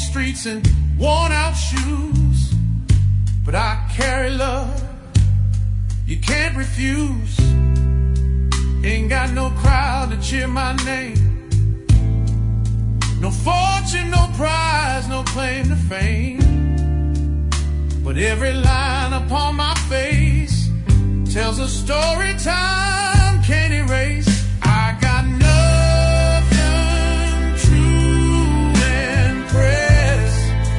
these streets in worn out shoes, but I carry love you can't refuse. Ain't got no crowd to cheer my name, no fortune, no prize, no claim to fame, but every line upon my face tells a story time can't erase. I got nothing true and press,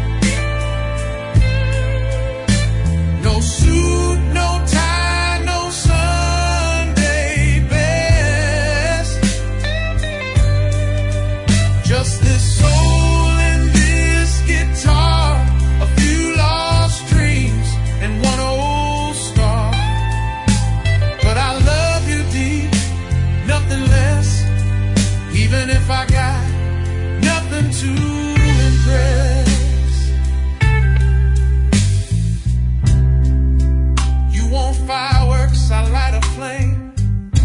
no suit, no tie, no Sunday best, just this soul and this guitar, a few lost dreams and one old scar. But I love you deep, nothing less, even if I got nothing to impress. You want fireworks, I light a flame,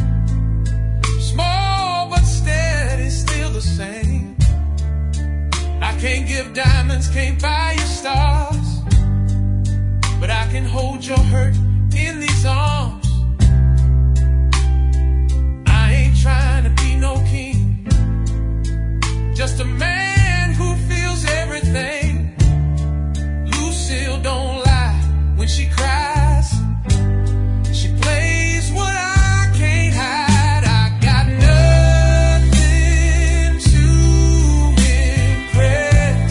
small but steady, still the same. I can't give diamonds, can't buy you stars, but I can hold your hurt in these arms. I ain't trying to be no king, just a man who feels everything. Lucille don't lie when she cries, she plays what I can't hide. I got nothing to impress,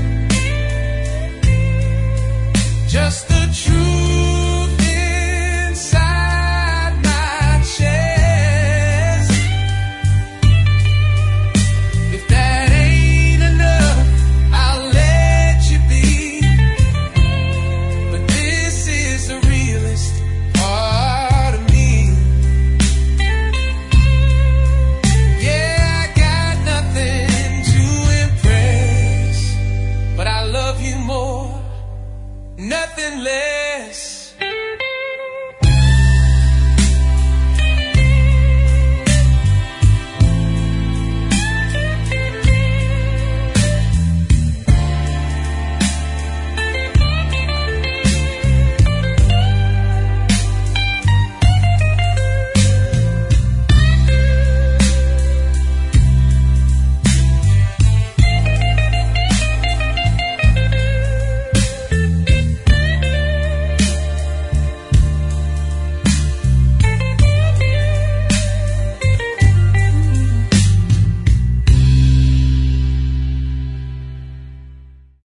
just the truth inside my chest. If that ain't enough, I'll let you be, but this is the realest part of me. Yeah, I got nothing to impress, but I love you more, nothing less.